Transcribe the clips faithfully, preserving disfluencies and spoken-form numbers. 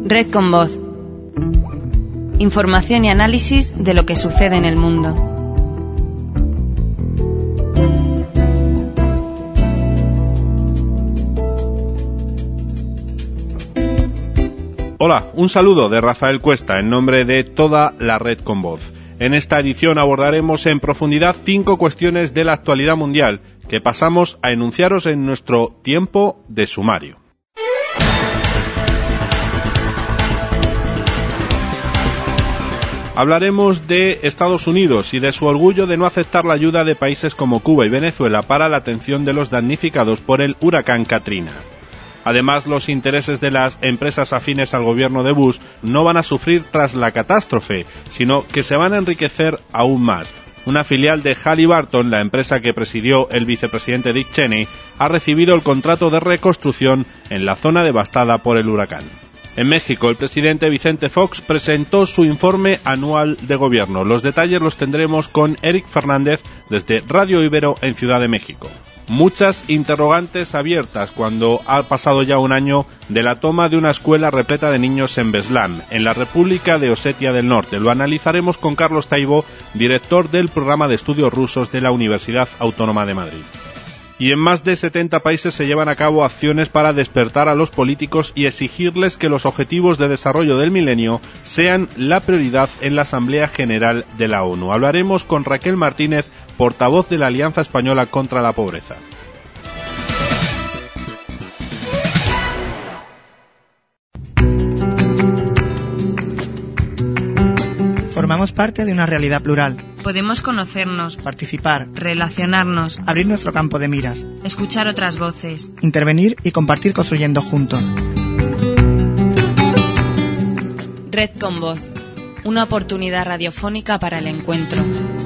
Red con Voz. Información y análisis de lo que sucede en el mundo. Hola, un saludo de Rafael Cuesta en nombre de toda la Red con Voz. En esta edición abordaremos en profundidad cinco cuestiones de la actualidad mundial que pasamos a enunciaros en nuestro tiempo de sumario. Hablaremos de Estados Unidos y de su orgullo de no aceptar la ayuda de países como Cuba y Venezuela para la atención de los damnificados por el huracán Katrina. Además, los intereses de las empresas afines al gobierno de Bush no van a sufrir tras la catástrofe, sino que se van a enriquecer aún más. Una filial de Halliburton, la empresa que presidió el vicepresidente Dick Cheney, ha recibido el contrato de reconstrucción en la zona devastada por el huracán. En México, el presidente Vicente Fox presentó su informe anual de gobierno. Los detalles los tendremos con Eric Fernández desde Radio Ibero en Ciudad de México. Muchas interrogantes abiertas cuando ha pasado ya un año de la toma de una escuela repleta de niños en Beslan, en la República de Osetia del Norte. Lo analizaremos con Carlos Taibo, director del programa de estudios rusos de la Universidad Autónoma de Madrid. Y en más de setenta países se llevan a cabo acciones para despertar a los políticos y exigirles que los objetivos de desarrollo del milenio sean la prioridad en la Asamblea General de la ONU. Hablaremos con Raquel Martínez, portavoz de la Alianza Española contra la Pobreza. Formamos parte de una realidad plural. Podemos conocernos, participar, relacionarnos, abrir nuestro campo de miras, escuchar otras voces, intervenir y compartir construyendo juntos. Red con Voz, una oportunidad radiofónica para el encuentro.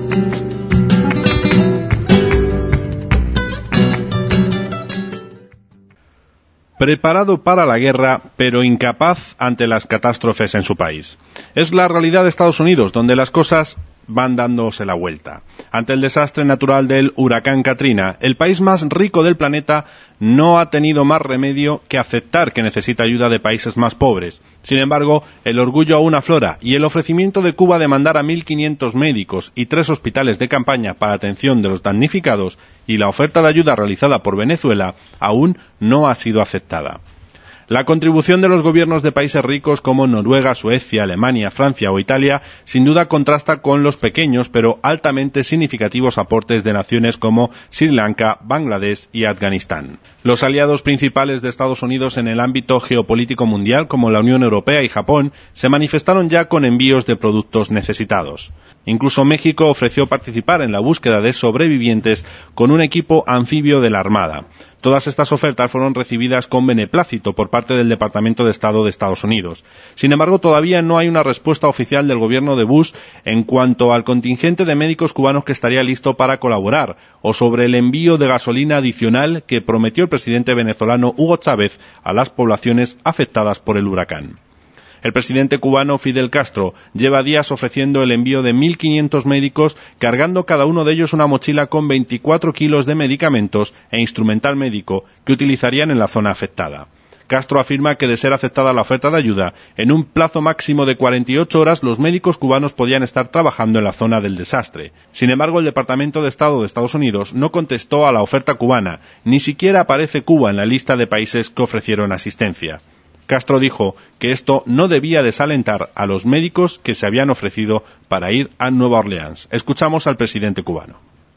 Preparado para la guerra, pero incapaz ante las catástrofes en su país. Es la realidad de Estados Unidos, donde las cosas van dándose la vuelta. Ante el desastre natural del huracán Katrina, el país más rico del planeta no ha tenido más remedio que aceptar que necesita ayuda de países más pobres. Sin embargo, el orgullo aún aflora y el ofrecimiento de Cuba de mandar a mil quinientos médicos y tres hospitales de campaña para atención de los damnificados y la oferta de ayuda realizada por Venezuela aún no ha sido aceptada. La contribución de los gobiernos de países ricos como Noruega, Suecia, Alemania, Francia o Italia sin duda contrasta con los pequeños pero altamente significativos aportes de naciones como Sri Lanka, Bangladesh y Afganistán. Los aliados principales de Estados Unidos en el ámbito geopolítico mundial, como la Unión Europea y Japón, se manifestaron ya con envíos de productos necesitados. Incluso México ofreció participar en la búsqueda de sobrevivientes con un equipo anfibio de la Armada. Todas estas ofertas fueron recibidas con beneplácito por parte del Departamento de Estado de Estados Unidos. Sin embargo, todavía no hay una respuesta oficial del gobierno de Bush en cuanto al contingente de médicos cubanos que estaría listo para colaborar, o sobre el envío de gasolina adicional que prometió el presidente venezolano Hugo Chávez a las poblaciones afectadas por el huracán. El presidente cubano Fidel Castro lleva días ofreciendo el envío de mil quinientos médicos, cargando cada uno de ellos una mochila con veinticuatro kilos de medicamentos e instrumental médico que utilizarían en la zona afectada. Castro afirma que de ser aceptada la oferta de ayuda, en un plazo máximo de cuarenta y ocho horas los médicos cubanos podían estar trabajando en la zona del desastre. Sin embargo, el Departamento de Estado de Estados Unidos no contestó a la oferta cubana, ni siquiera aparece Cuba en la lista de países que ofrecieron asistencia. Castro dijo que esto no debía desalentar a los médicos que se habían ofrecido para ir a Nueva Orleans. Escuchamos al presidente cubano.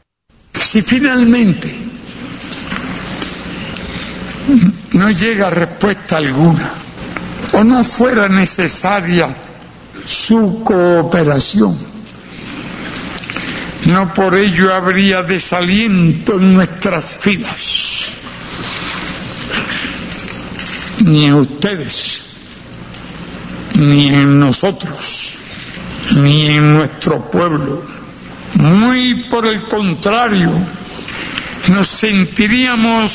Si finalmente no llega respuesta alguna o no fuera necesaria su cooperación, no por ello habría desaliento en nuestras filas. Ni en ustedes, ni en nosotros, ni en nuestro pueblo. Muy por el contrario, nos sentiríamos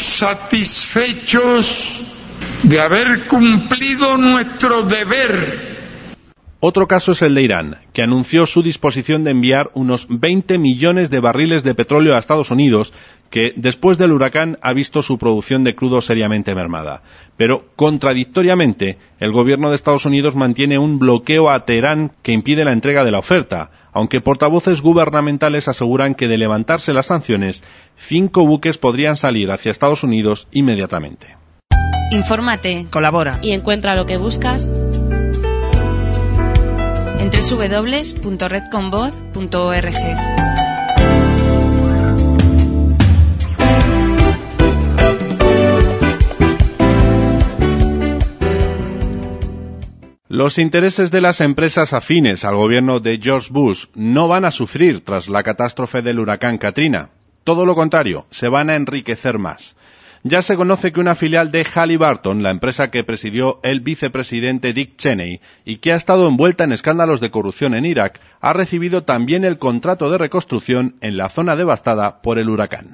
satisfechos de haber cumplido nuestro deber. Otro caso es el de Irán, que anunció su disposición de enviar unos veinte millones de barriles de petróleo a Estados Unidos, que después del huracán ha visto su producción de crudo seriamente mermada. Pero, contradictoriamente, el gobierno de Estados Unidos mantiene un bloqueo a Teherán que impide la entrega de la oferta, aunque portavoces gubernamentales aseguran que de levantarse las sanciones, cinco buques podrían salir hacia Estados Unidos inmediatamente. Infórmate, Colabora. y encuentra lo que buscas en doble u doble u doble u punto red con voz punto org. Los intereses de las empresas afines al gobierno de George Bush no van a sufrir tras la catástrofe del huracán Katrina. Todo lo contrario, se van a enriquecer más. Ya se conoce que una filial de Halliburton, la empresa que presidió el vicepresidente Dick Cheney y que ha estado envuelta en escándalos de corrupción en Irak, ha recibido también el contrato de reconstrucción en la zona devastada por el huracán.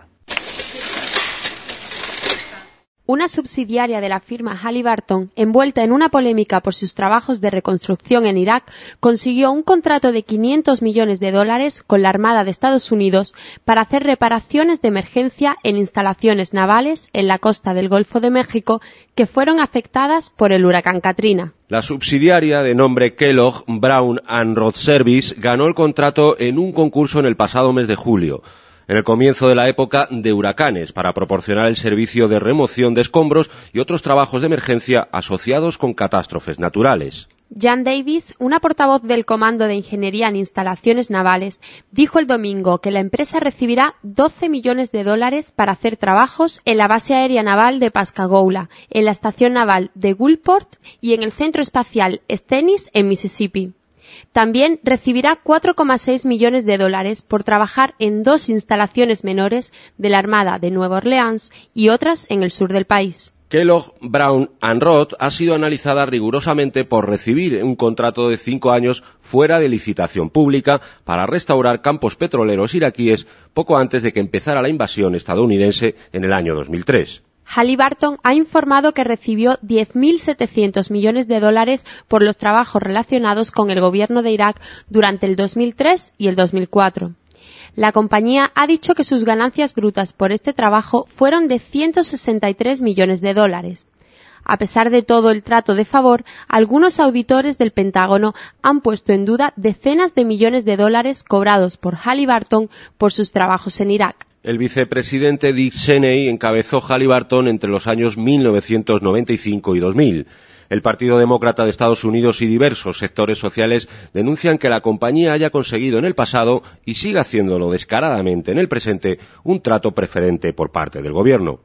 Una subsidiaria de la firma Halliburton, envuelta en una polémica por sus trabajos de reconstrucción en Irak, consiguió un contrato de quinientos millones de dólares con la Armada de Estados Unidos para hacer reparaciones de emergencia en instalaciones navales en la costa del Golfo de México que fueron afectadas por el huracán Katrina. La subsidiaria, de nombre Kellogg Brown and Root Service, ganó el contrato en un concurso en el pasado mes de julio, en el comienzo de la época de huracanes, para proporcionar el servicio de remoción de escombros y otros trabajos de emergencia asociados con catástrofes naturales. Jan Davis, una portavoz del Comando de Ingeniería en Instalaciones Navales, dijo el domingo que la empresa recibirá doce millones de dólares para hacer trabajos en la base aérea naval de Pascagoula, en la estación naval de Gulfport y en el centro espacial Stennis en Mississippi. También recibirá cuatro coma seis millones de dólares por trabajar en dos instalaciones menores de la Armada de Nueva Orleans y otras en el sur del país. Kellogg Brown and Root ha sido analizada rigurosamente por recibir un contrato de cinco años fuera de licitación pública para restaurar campos petroleros iraquíes poco antes de que empezara la invasión estadounidense en el año dos mil tres. Halliburton ha informado que recibió diez mil setecientos millones de dólares por los trabajos relacionados con el gobierno de Irak durante el dos mil tres y el dos mil cuatro. La compañía ha dicho que sus ganancias brutas por este trabajo fueron de ciento sesenta y tres millones de dólares. A pesar de todo el trato de favor, algunos auditores del Pentágono han puesto en duda decenas de millones de dólares cobrados por Halliburton por sus trabajos en Irak. El vicepresidente Dick Cheney encabezó Halliburton entre los años mil novecientos noventa y cinco y dos mil. El Partido Demócrata de Estados Unidos y diversos sectores sociales denuncian que la compañía haya conseguido en el pasado, y sigue haciéndolo descaradamente en el presente, un trato preferente por parte del gobierno.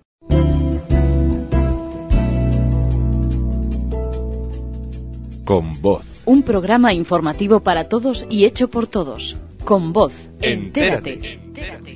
Con Voz. Un programa informativo para todos y hecho por todos. Con Voz. Entérate. Entérate.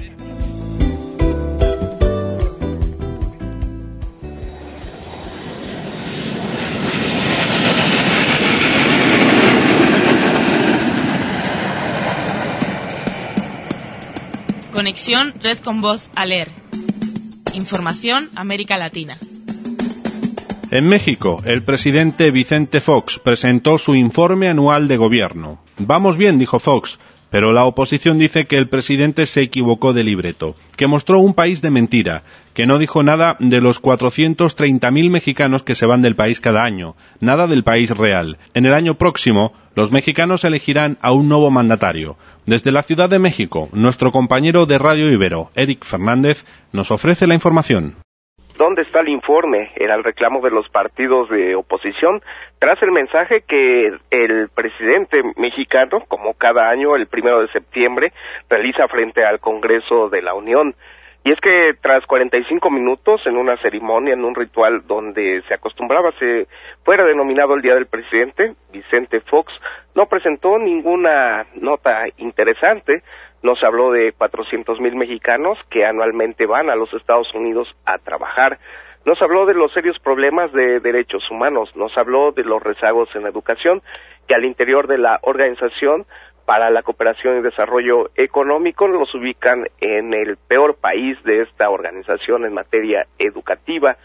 Conexión Red con Voz Aler. Información América Latina. En México, el presidente Vicente Fox presentó su informe anual de gobierno. Vamos bien, dijo Fox, pero la oposición dice que el presidente se equivocó de libreto, que mostró un país de mentira, que no dijo nada de los cuatrocientos treinta mil mexicanos que se van del país cada año, nada del país real. En el año próximo, los mexicanos elegirán a un nuevo mandatario. Desde la Ciudad de México, nuestro compañero de Radio Ibero, Eric Fernández, nos ofrece la información. ¿Dónde está el informe? Era el reclamo de los partidos de oposición tras el mensaje que el presidente mexicano, como cada año, el primero de septiembre, realiza frente al Congreso de la Unión. Y es que tras cuarenta y cinco minutos, en una ceremonia, en un ritual donde se acostumbraba se fuera denominado el Día del Presidente, Vicente Fox no presentó ninguna nota interesante. Nos habló de cuatrocientos mil mexicanos que anualmente van a los Estados Unidos a trabajar. Nos habló de los serios problemas de derechos humanos. Nos habló de los rezagos en educación que al interior de la Organización para la Cooperación y Desarrollo Económico los ubican en el peor país de esta organización en materia educativa.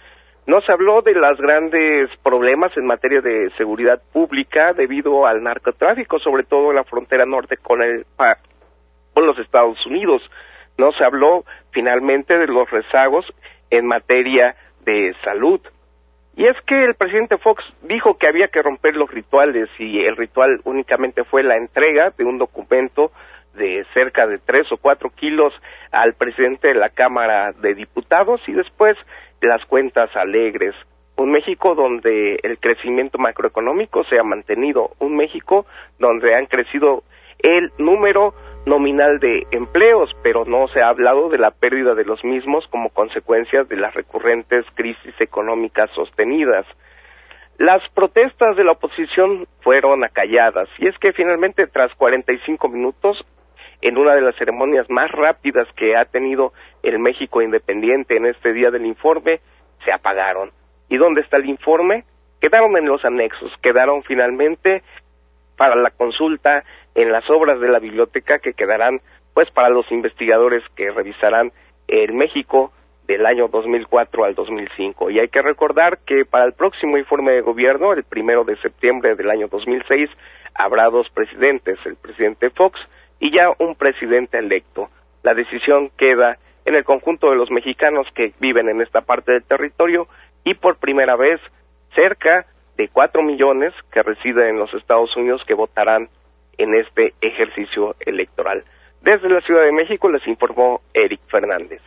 No se habló de los grandes problemas en materia de seguridad pública debido al narcotráfico, sobre todo en la frontera norte con el con los Estados Unidos. No se habló finalmente de los rezagos en materia de salud. Y es que el presidente Fox dijo que había que romper los rituales, y el ritual únicamente fue la entrega de un documento de cerca de tres o cuatro kilos al presidente de la Cámara de Diputados, y después las cuentas alegres. Un México donde el crecimiento macroeconómico se ha mantenido, un México donde han crecido el número nominal de empleos, pero no se ha hablado de la pérdida de los mismos como consecuencia de las recurrentes crisis económicas sostenidas. Las protestas de la oposición fueron acalladas, y es que finalmente, tras cuarenta y cinco minutos, en una de las ceremonias más rápidas que ha tenido el México independiente en este día del informe, se apagaron. ¿Y dónde está el informe? Quedaron en los anexos, quedaron finalmente para la consulta en las obras de la biblioteca, que quedarán pues para los investigadores que revisarán el México del año dos mil cuatro al dos mil cinco. Y hay que recordar que para el próximo informe de gobierno, el primero de septiembre del año dos mil seis, habrá dos presidentes, el presidente Fox y ya un presidente electo. La decisión queda en el conjunto de los mexicanos que viven en esta parte del territorio, y por primera vez cerca de cuatro millones que residen en los Estados Unidos que votarán en este ejercicio electoral. Desde la Ciudad de México les informó Eric Fernández.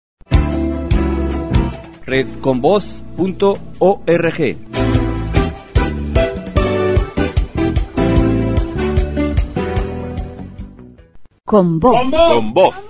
red con voz punto org. Con voz. Con voz.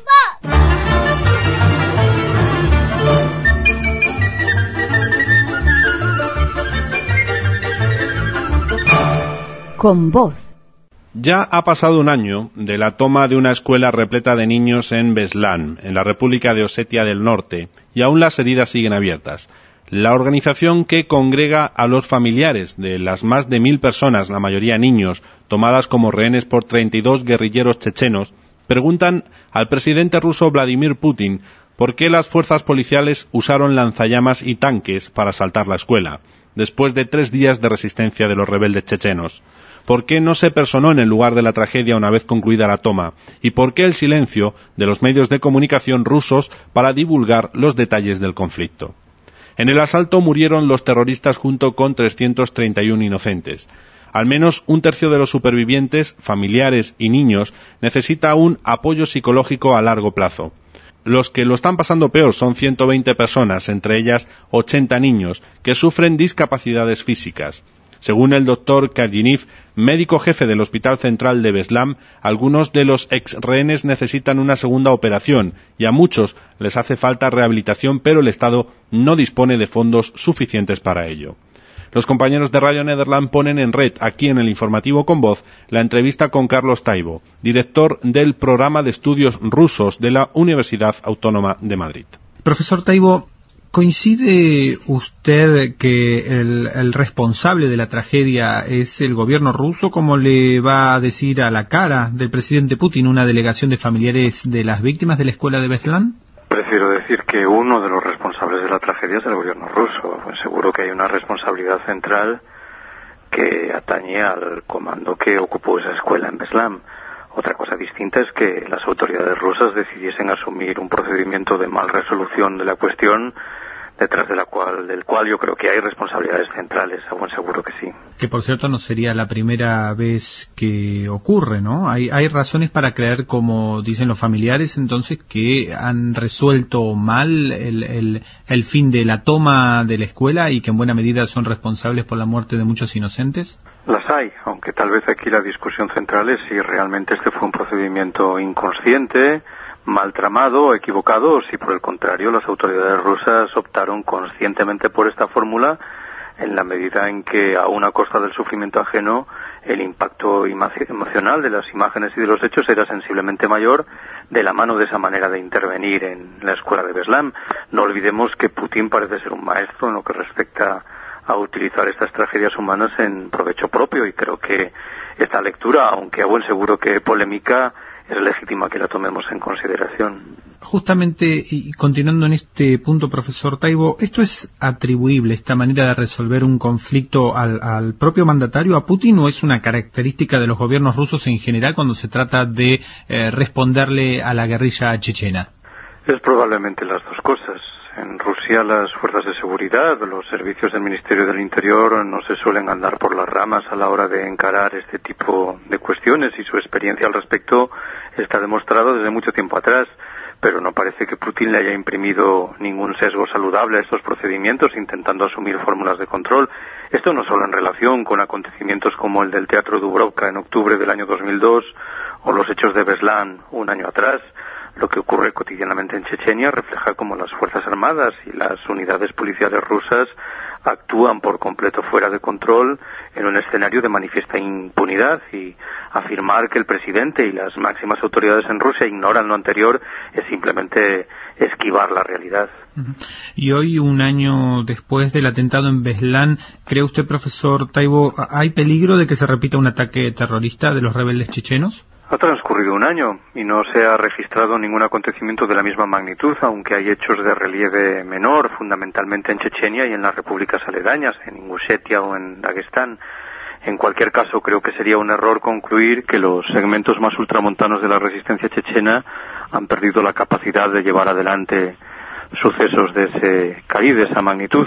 Con voz. Ya ha pasado un año de la toma de una escuela repleta de niños en Beslan, en la República de Osetia del Norte, y aún las heridas siguen abiertas. La organización que congrega a los familiares de las más de mil personas, la mayoría niños, tomadas como rehenes por treinta y dos guerrilleros chechenos, preguntan al presidente ruso Vladimir Putin por qué las fuerzas policiales usaron lanzallamas y tanques para asaltar la escuela, después de tres días de resistencia de los rebeldes chechenos. ¿Por qué no se personó en el lugar de la tragedia una vez concluida la toma? ¿Y por qué el silencio de los medios de comunicación rusos para divulgar los detalles del conflicto? En el asalto murieron los terroristas junto con trescientos treinta y uno inocentes. Al menos un tercio de los supervivientes, familiares y niños, necesita un apoyo psicológico a largo plazo. Los que lo están pasando peor son ciento veinte personas, entre ellas ochenta niños, que sufren discapacidades físicas. Según el doctor Kardiniv, médico jefe del Hospital Central de Beslan, algunos de los ex rehenes necesitan una segunda operación y a muchos les hace falta rehabilitación, pero el Estado no dispone de fondos suficientes para ello. Los compañeros de Radio Nederland ponen en red, aquí en el informativo Con Voz, la entrevista con Carlos Taibo, director del programa de estudios rusos de la Universidad Autónoma de Madrid. Profesor Taibo, ¿coincide usted que el, el responsable de la tragedia es el gobierno ruso, como le va a decir a la cara del presidente Putin una delegación de familiares de las víctimas de la escuela de Beslan? Prefiero decir que uno de los responsables de la tragedia es el gobierno ruso. Pues seguro que hay una responsabilidad central que atañe al comando que ocupó esa escuela en Beslan. Otra cosa distinta es que las autoridades rusas decidiesen asumir un procedimiento de mal resolución de la cuestión, detrás de la cual, del cual yo creo que hay responsabilidades centrales, a buen seguro que sí. Que por cierto no sería la primera vez que ocurre, ¿no? Hay, hay razones para creer, como dicen los familiares, entonces, que han resuelto mal el, el, el fin de la toma de la escuela y que en buena medida son responsables por la muerte de muchos inocentes. Las hay, aunque tal vez aquí la discusión central es si realmente este fue un procedimiento inconsciente, mal tramado o equivocado, o si por el contrario las autoridades rusas optaron conscientemente por esta fórmula en la medida en que, aun a costa del sufrimiento ajeno, el impacto emocional de las imágenes y de los hechos era sensiblemente mayor de la mano de esa manera de intervenir en la escuela de Beslan. No olvidemos que Putin parece ser un maestro en lo que respecta a utilizar estas tragedias humanas en provecho propio, y creo que esta lectura, aunque a buen seguro que polémica, es legítima que la tomemos en consideración. Justamente, y continuando en este punto, profesor Taibo, ¿esto es atribuible, esta manera de resolver un conflicto al, al propio mandatario, a Putin, o es una característica de los gobiernos rusos en general cuando se trata de eh, responderle a la guerrilla chechena? Es probablemente las dos cosas. En Rusia las fuerzas de seguridad, los servicios del Ministerio del Interior no se suelen andar por las ramas a la hora de encarar este tipo de cuestiones, y su experiencia al respecto está demostrada desde mucho tiempo atrás. Pero no parece que Putin le haya imprimido ningún sesgo saludable a estos procedimientos, intentando asumir fórmulas de control. Esto no solo en relación con acontecimientos como el del Teatro Dubrovka en octubre del año dos mil dos o los hechos de Beslan un año atrás. Lo que ocurre cotidianamente en Chechenia refleja cómo las Fuerzas Armadas y las unidades policiales rusas actúan por completo fuera de control en un escenario de manifiesta impunidad, y afirmar que el presidente y las máximas autoridades en Rusia ignoran lo anterior es simplemente esquivar la realidad. Y hoy, un año después del atentado en Beslan, ¿cree usted, profesor Taibo, hay peligro de que se repita un ataque terrorista de los rebeldes chechenos? Ha transcurrido un año y no se ha registrado ningún acontecimiento de la misma magnitud, aunque hay hechos de relieve menor, fundamentalmente en Chechenia y en las repúblicas aledañas, en Ingushetia o en Dagestán. En cualquier caso, creo que sería un error concluir que los segmentos más ultramontanos de la resistencia chechena han perdido la capacidad de llevar adelante sucesos de ese calibre, de esa magnitud.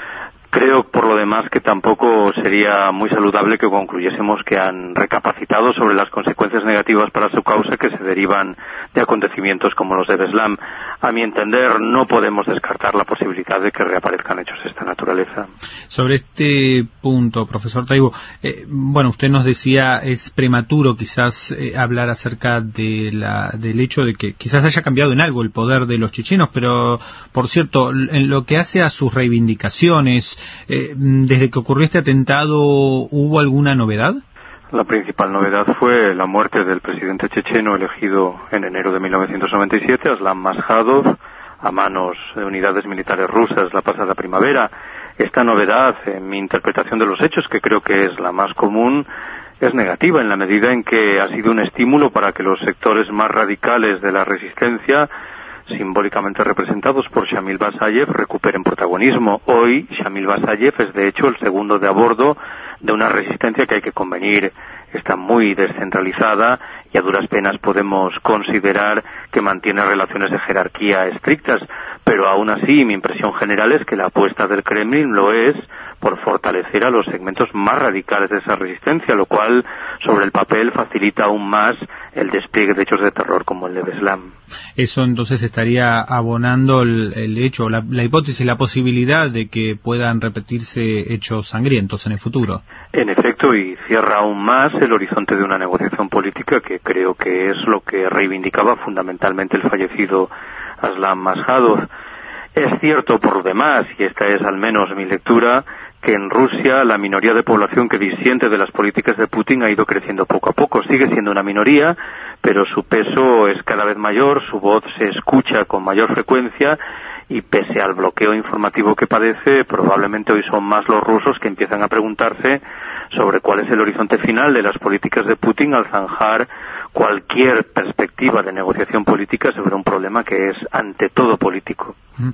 Creo, por lo demás, que tampoco sería muy saludable que concluyésemos que han recapacitado sobre las consecuencias negativas para su causa que se derivan de acontecimientos como los de Beslan. A mi entender, no podemos descartar la posibilidad de que reaparezcan hechos de esta naturaleza. Sobre este punto, profesor Taibo, eh, bueno, usted nos decía, es prematuro quizás eh, hablar acerca de la, del hecho de que quizás haya cambiado en algo el poder de los chechenos, pero, por cierto, en lo que hace a sus reivindicaciones, Eh, desde que ocurrió este atentado, ¿hubo alguna novedad? La principal novedad fue la muerte del presidente checheno elegido en enero de mil novecientos noventa y siete, Aslan Maskhadov, a manos de unidades militares rusas la pasada primavera. Esta novedad, en mi interpretación de los hechos, que creo que es la más común, es negativa en la medida en que ha sido un estímulo para que los sectores más radicales de la resistencia, simbólicamente representados por Shamil Basayev, recuperen protagonismo. Hoy, Shamil Basayev es de hecho el segundo de a bordo de una resistencia que, hay que convenir, está muy descentralizada y a duras penas podemos considerar que mantiene relaciones de jerarquía estrictas, pero aún así mi impresión general es que la apuesta del Kremlin lo es por fortalecer a los segmentos más radicales de esa resistencia, lo cual sobre el papel facilita aún más el despliegue de hechos de terror como el de Beslan. Eso entonces estaría abonando el, el hecho, la, la hipótesis, la posibilidad de que puedan repetirse hechos sangrientos en el futuro. En efecto, y cierra aún más el horizonte de una negociación política que creo que es lo que reivindicaba fundamentalmente el fallecido Aslan Maskhadov. Es cierto, por lo demás, y esta es al menos mi lectura, que en Rusia la minoría de población que disiente de las políticas de Putin ha ido creciendo poco a poco. Sigue siendo una minoría, pero su peso es cada vez mayor, su voz se escucha con mayor frecuencia, y pese al bloqueo informativo que padece, probablemente hoy son más los rusos que empiezan a preguntarse sobre cuál es el horizonte final de las políticas de Putin al zanjar cualquier perspectiva de negociación política sobre un problema que es ante todo político.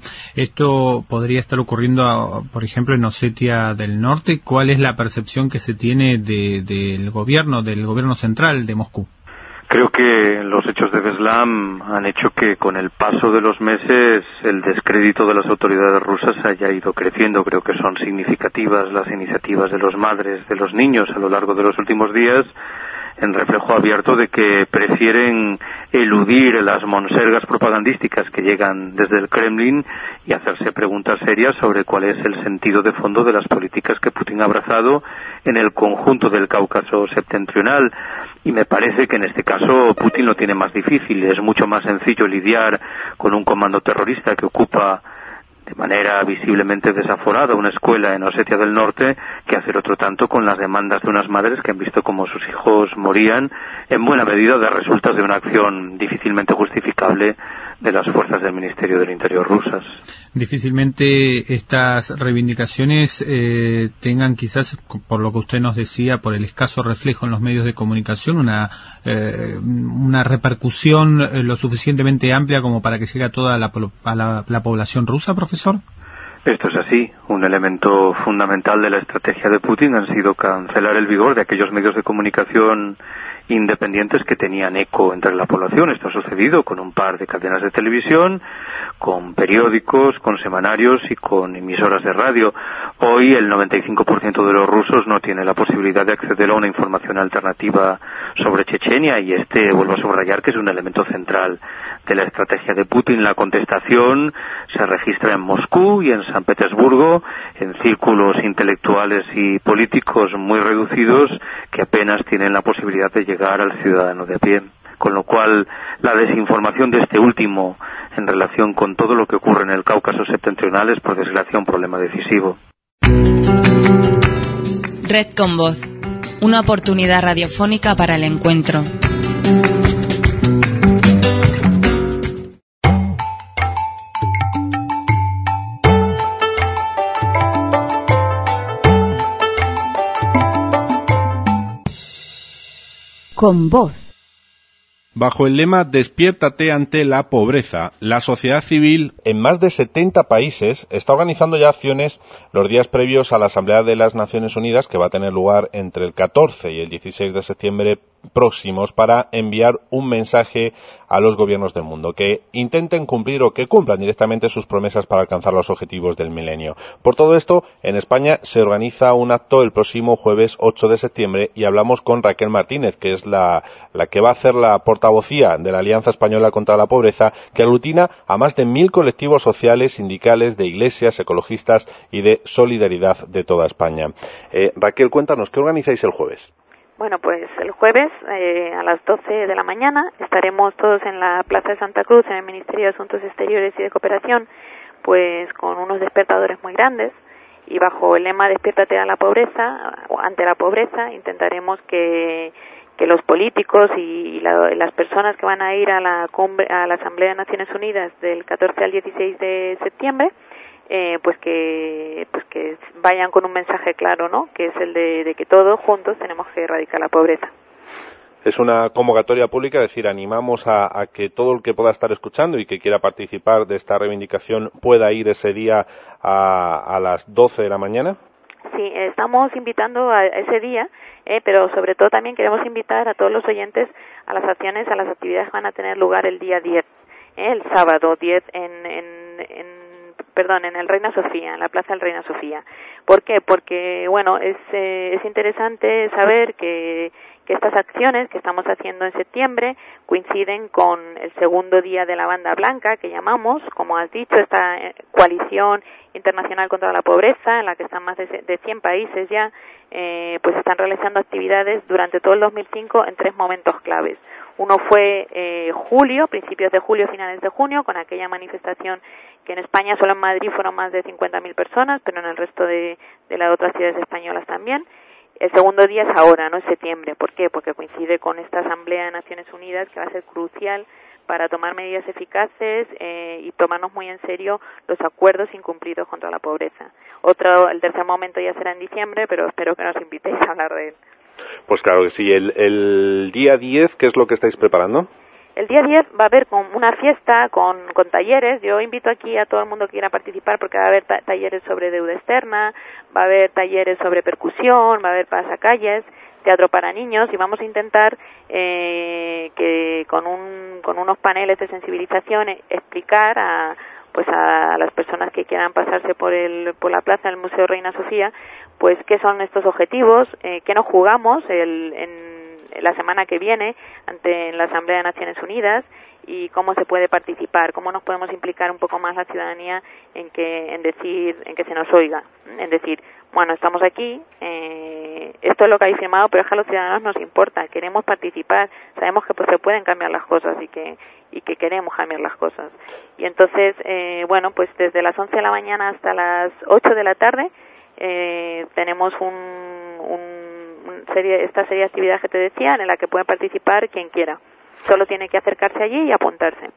Esto podría estar ocurriendo, por ejemplo, en Osetia del Norte. ¿Cuál es la percepción que se tiene de, del gobierno, del gobierno central de Moscú? Creo que los hechos de Beslan han hecho que con el paso de los meses el descrédito de las autoridades rusas haya ido creciendo. Creo que son significativas las iniciativas de los madres, de los niños a lo largo de los últimos días, en reflejo abierto de que prefieren eludir las monsergas propagandísticas que llegan desde el Kremlin y hacerse preguntas serias sobre cuál es el sentido de fondo de las políticas que Putin ha abrazado en el conjunto del Cáucaso septentrional. Y me parece que en este caso Putin lo tiene más difícil. Es mucho más sencillo lidiar con un comando terrorista que ocupa de manera visiblemente desaforada una escuela en Osetia del Norte que hacer otro tanto con las demandas de unas madres que han visto cómo sus hijos morían en buena medida de resultas de una acción difícilmente justificable de las fuerzas del Ministerio del Interior rusas. Difícilmente estas reivindicaciones eh, tengan quizás, por lo que usted nos decía, por el escaso reflejo en los medios de comunicación, una, eh, una repercusión eh, lo suficientemente amplia como para que llegue a toda la, a la, la población rusa, profesor. Esto es así. Un elemento fundamental de la estrategia de Putin ha sido cancelar el vigor de aquellos medios de comunicación independientes que tenían eco entre la población. Esto ha sucedido con un par de cadenas de televisión, con periódicos, con semanarios y con emisoras de radio. Hoy el noventa y cinco por ciento de los rusos no tiene la posibilidad de acceder a una información alternativa sobre Chechenia, y este, vuelvo a subrayar, que es un elemento central de la estrategia de Putin. La contestación se registra en Moscú y en San Petersburgo, en círculos intelectuales y políticos muy reducidos que apenas tienen la posibilidad de llegar al ciudadano de a pie. Con lo cual, la desinformación de este último en relación con todo lo que ocurre en el Cáucaso septentrional es, por desgracia, un problema decisivo. Red con Voz, una oportunidad radiofónica para el encuentro. Con Voz. Bajo el lema Despiértate ante la pobreza, la sociedad civil en más de setenta países está organizando ya acciones los días previos a la Asamblea de las Naciones Unidas, que va a tener lugar entre el catorce y el dieciséis de septiembre próximos, para enviar un mensaje a los gobiernos del mundo, que intenten cumplir o que cumplan directamente sus promesas para alcanzar los objetivos del milenio. Por todo esto, en España se organiza un acto el próximo jueves ocho de septiembre y hablamos con Raquel Martínez, que es la, la que va a hacer la portavocía de la Alianza Española contra la Pobreza, que aglutina a más de mil colectivos sociales, sindicales, de iglesias, ecologistas y de solidaridad de toda España. Eh, Raquel, cuéntanos, ¿qué organizáis el jueves? Bueno, pues el jueves eh, a las doce de la mañana estaremos todos en la Plaza de Santa Cruz, en el Ministerio de Asuntos Exteriores y de Cooperación, pues con unos despertadores muy grandes, y bajo el lema Despiértate a la pobreza, ante la pobreza, intentaremos que, que los políticos y la, las personas que van a ir a la, cumbre, a la Asamblea de Naciones Unidas del catorce al dieciséis de septiembre, Eh, pues que pues que vayan con un mensaje claro, ¿no? Que es el de, de que todos juntos tenemos que erradicar la pobreza. Es una convocatoria pública, es decir, animamos a, a que todo el que pueda estar escuchando y que quiera participar de esta reivindicación pueda ir ese día a, a las doce de la mañana. Sí, estamos invitando a ese día, eh, pero sobre todo también queremos invitar a todos los oyentes a las acciones, a las actividades que van a tener lugar el día diez, eh, el sábado diez en, en, en perdón, en el Reina Sofía, en la Plaza del Reina Sofía. ¿Por qué? Porque, bueno, es, eh, es interesante saber que, que estas acciones que estamos haciendo en septiembre coinciden con el segundo día de la Banda Blanca, que llamamos, como has dicho, esta coalición internacional contra la pobreza, en la que están más de, de cien países ya, eh, pues están realizando actividades durante todo el dos mil cinco en tres momentos claves. Uno fue eh, julio, principios de julio, finales de junio, con aquella manifestación que en España, solo en Madrid, fueron más de cincuenta mil personas, pero en el resto de, de las otras ciudades españolas también. El segundo día es ahora, no es septiembre. ¿Por qué? Porque coincide con esta Asamblea de Naciones Unidas, que va a ser crucial para tomar medidas eficaces eh, y tomarnos muy en serio los acuerdos incumplidos contra la pobreza. Otro, el tercer momento ya será en diciembre, pero espero que nos invitéis a hablar de él. Pues claro que sí. El, el día diez, ¿qué es lo que estáis preparando? El día diez va a haber con una fiesta con, con talleres. Yo invito aquí a todo el mundo que quiera participar, porque va a haber ta- talleres sobre deuda externa, va a haber talleres sobre percusión, va a haber pasacalles, teatro para niños, y vamos a intentar eh, que con, un, con unos paneles de sensibilización explicar a, pues a las personas que quieran pasarse por, el, por la plaza del Museo Reina Sofía, pues qué son estos objetivos, eh, qué nos jugamos el, en la semana que viene ante la Asamblea de Naciones Unidas, y cómo se puede participar, cómo nos podemos implicar un poco más la ciudadanía en que en decir en que se nos oiga, en decir, bueno, estamos aquí, eh, esto es lo que hay firmado, pero es que a los ciudadanos nos importa, queremos participar, sabemos que pues se pueden cambiar las cosas y que y que queremos cambiar las cosas. Y entonces, eh, bueno, pues desde las once de la mañana hasta las ocho de la tarde eh, tenemos un, un serie, esta serie de actividades que te decía, en la que puede participar quien quiera. Solo tiene que acercarse allí y apuntarse.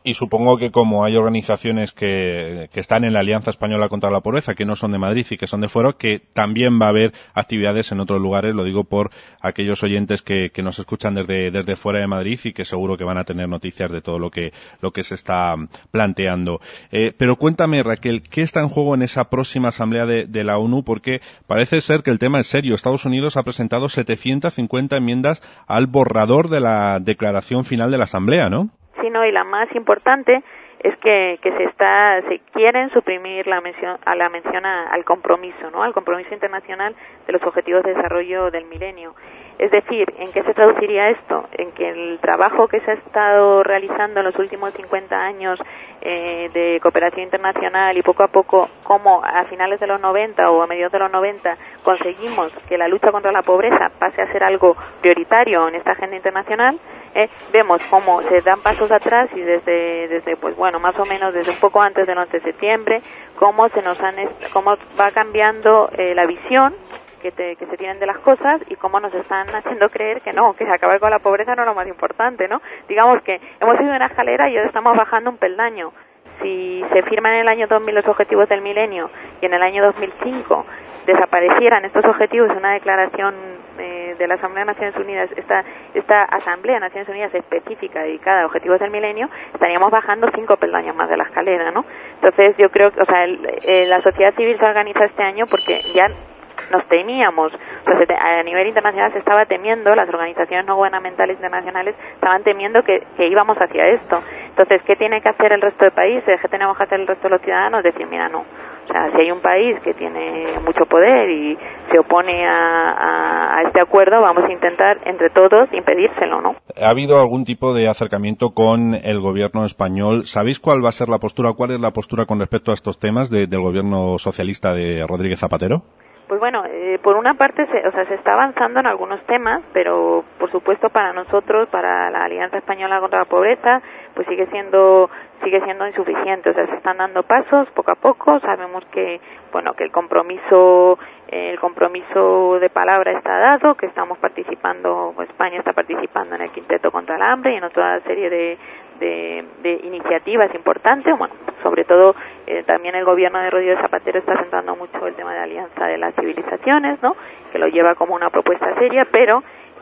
Y supongo que como hay organizaciones que, que están en la Alianza Española contra la Pobreza, que no son de Madrid y que son de fuera, que también va a haber actividades en otros lugares, lo digo por aquellos oyentes que, que nos escuchan desde, desde fuera de Madrid y que seguro que van a tener noticias de todo lo que, lo que se está planteando. Eh, pero cuéntame, Raquel, ¿qué está en juego en esa próxima asamblea de, de la ONU? Porque parece ser que el tema es serio. Estados Unidos ha presentado setecientas cincuenta enmiendas al borrador de la declaración final de la asamblea, ¿no? Sí, no, y la más importante es que, que se está, se quieren suprimir la mención, a la mención a, al compromiso, ¿no? Al compromiso internacional de los objetivos de desarrollo del milenio. Es decir, ¿en qué se traduciría esto? En que el trabajo que se ha estado realizando en los últimos cincuenta años eh, de cooperación internacional y poco a poco, como a finales de los noventa o a mediados de los noventa conseguimos que la lucha contra la pobreza pase a ser algo prioritario en esta agenda internacional, eh, vemos cómo se dan pasos atrás y desde, desde pues bueno, más o menos desde un poco antes del once de septiembre, cómo se nos han, cómo va cambiando eh, la visión Que, te, que se tienen de las cosas y cómo nos están haciendo creer que no, que acabar con la pobreza no es lo más importante, ¿no? Digamos que hemos ido en una escalera y ahora estamos bajando un peldaño. Si se firman en el año dos mil los objetivos del milenio y en el año dos mil cinco desaparecieran estos objetivos en una declaración eh, de la Asamblea de Naciones Unidas, esta, esta Asamblea de Naciones Unidas específica dedicada a objetivos del milenio, estaríamos bajando cinco peldaños más de la escalera, ¿no? Entonces yo creo que, o sea, el, eh, la sociedad civil se organiza este año porque ya nos temíamos, o sea, se te, a nivel internacional se estaba temiendo, las organizaciones no gubernamentales internacionales estaban temiendo que, que íbamos hacia esto. Entonces, ¿qué tiene que hacer el resto de países? ¿Qué tenemos que hacer el resto de los ciudadanos? Decir, mira, no. O sea, si hay un país que tiene mucho poder y se opone a, a, a este acuerdo, vamos a intentar entre todos impedírselo, ¿no? ¿Ha habido algún tipo de acercamiento con el gobierno español? ¿Sabéis cuál va a ser la postura, cuál es la postura con respecto a estos temas de, del gobierno socialista de Rodríguez Zapatero? Pues bueno, eh, por una parte, se, o sea, se está avanzando en algunos temas, pero por supuesto para nosotros, para la Alianza Española contra la Pobreza, pues sigue siendo sigue siendo insuficiente. O sea, se están dando pasos poco a poco. Sabemos que bueno que el compromiso eh, el compromiso de palabra está dado, que estamos participando, España está participando en el Quinteto contra el Hambre y en otra serie de de, de iniciativas importantes. Bueno, sobre todo eh, también el gobierno de Rodríguez Zapatero está centrando mucho el tema de la Alianza de las Civilizaciones, ¿no? Que lo lleva como una propuesta seria, pero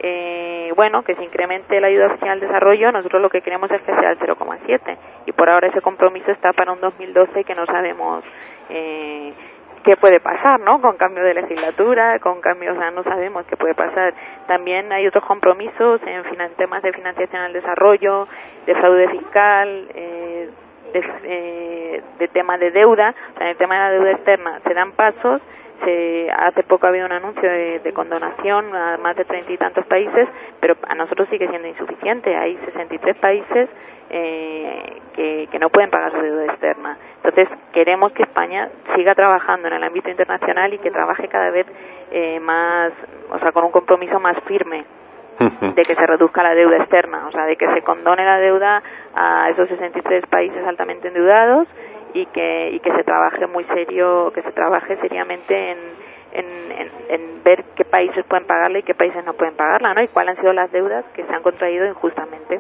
eh, bueno, que se incremente la ayuda oficial al desarrollo. Nosotros lo que queremos es que sea el cero coma siete y por ahora ese compromiso está para un dos mil doce que no sabemos eh, qué puede pasar, ¿no? Con cambio de legislatura, con cambios, o sea, no sabemos qué puede pasar. También hay otros compromisos en finan- temas de financiación al desarrollo, de fraude fiscal, eh, de, eh, de tema de deuda. O sea, en el tema de la deuda externa se dan pasos. Se, hace poco ha habido un anuncio de, de condonación a más de treinta y tantos países, pero a nosotros sigue siendo insuficiente. Hay sesenta y tres países eh, que, que no pueden pagar su deuda externa. Entonces queremos que España siga trabajando en el ámbito internacional y que trabaje cada vez eh, más, o sea, con un compromiso más firme de que se reduzca la deuda externa, o sea, de que se condone la deuda a esos sesenta y tres países altamente endeudados y que y que se trabaje muy serio, que se trabaje seriamente en, en, en, en ver qué países pueden pagarla y qué países no pueden pagarla, ¿no? Y cuáles han sido las deudas que se han contraído injustamente.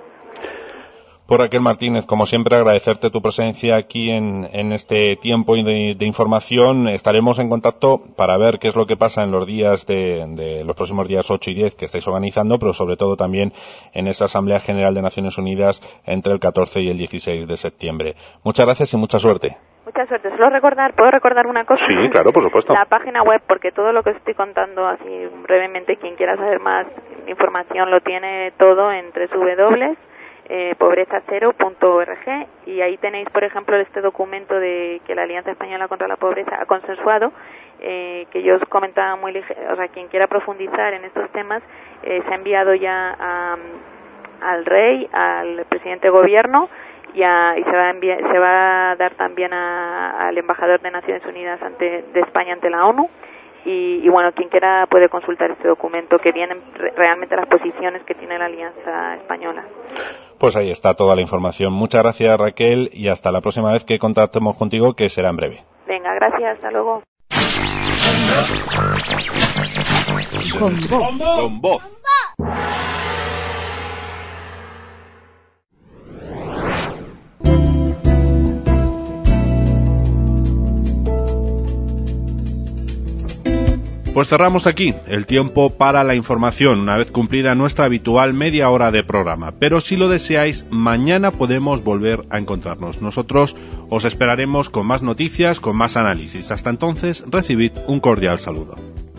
Por Raquel Martínez, como siempre, agradecerte tu presencia aquí en, en este tiempo de, de información. Estaremos en contacto para ver qué es lo que pasa en los días de, de los próximos días ocho y diez que estáis organizando, pero sobre todo también en esa Asamblea General de Naciones Unidas entre el catorce y el dieciséis de septiembre. Muchas gracias y mucha suerte. Mucha suerte. Solo recordar, ¿puedo recordar una cosa? Sí, claro, por supuesto. La página web, porque todo lo que estoy contando así brevemente, quien quiera saber más información lo tiene todo en doble u doble u doble u punto pobreza cero punto org y ahí tenéis, por ejemplo, este documento de que la Alianza Española contra la Pobreza ha consensuado, eh, que yo os comentaba muy ligero, o sea, quien quiera profundizar en estos temas, eh, se ha enviado ya a, al rey, al presidente de gobierno y, a, y se va a enviar, se va a dar también a, al embajador de Naciones Unidas ante, de España ante la ONU. Y, y bueno, quien quiera puede consultar este documento que vienen re- realmente las posiciones que tiene la Alianza Española. Pues ahí está toda la información. Muchas gracias, Raquel, y hasta la próxima vez que contactemos contigo, que será en breve. Venga, gracias, hasta luego. Con voz. Con voz. Pues cerramos aquí el tiempo para la información, una vez cumplida nuestra habitual media hora de programa. Pero si lo deseáis, mañana podemos volver a encontrarnos. Nosotros os esperaremos con más noticias, con más análisis. Hasta entonces, recibid un cordial saludo.